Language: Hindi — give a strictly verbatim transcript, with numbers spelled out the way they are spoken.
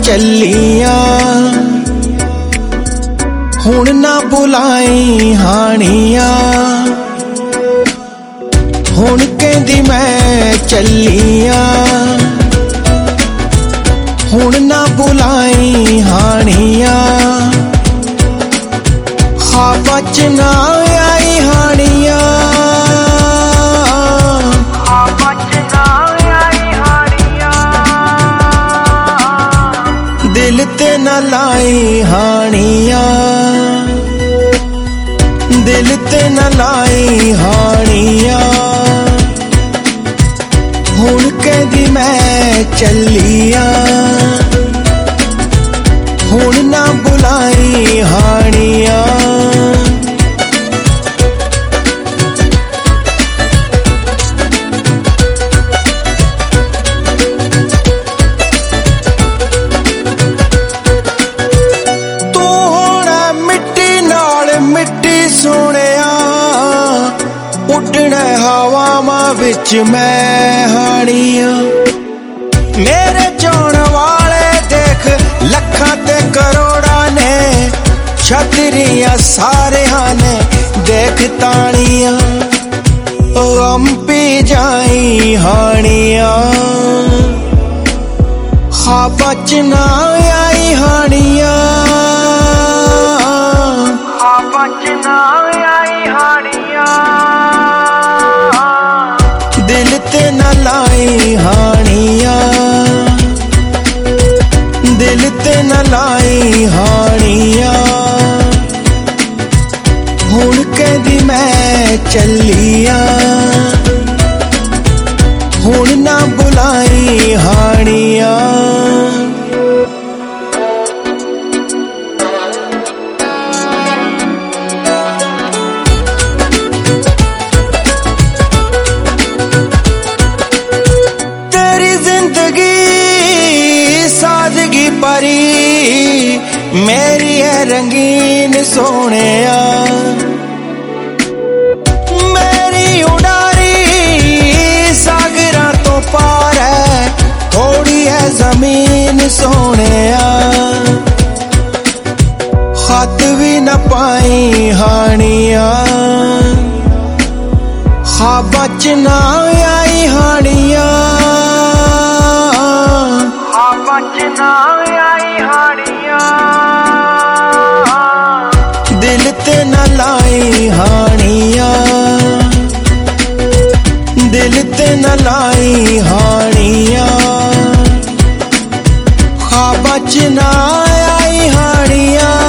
चलियां हुण ना बुलाई हानियां हुण कहंदी मैं चलियां हुण ना बुलाई हानियां ख्वाबां च ना आई हानियां ख्वाबां च ना आई हानियां दिल ते ना लाई हानियां दिल ते ना लाई हानियां हुण कहंदी मैं चलियां हुण ना बुलाई हानियां तू होना मिट्टी नाल मिट्टी सोहणिया उड्डण हवावां विच मैं हानियां मेरे चाहण वाले देख लखां ते करोड़ां ने छतरियां सारियां ने देख तानियां गम पी जाई हानियां ख्वाबां च ना आई हानियां ख्वाबां च ना आई हानियां दिल ते ना लाई हानियां दिल ते ना लाई हानियां हुण कहंदी मैं चलियां हुण ना बुलाई हानियां तेरी जिंदगी सादगी परी मेरी है रंगीन सोहणिया मेरी उडारी सागरां तो पार है थोड़ी है जमीन सोहणिया खत भी न पाई हानियां ख्वाबां च ना आई हानियां ख्वाबां च ना आई हानियां दिल ते ना लाई हानियां दिल ते ना लाई हानियां ख्वाबां च ना आई हानियां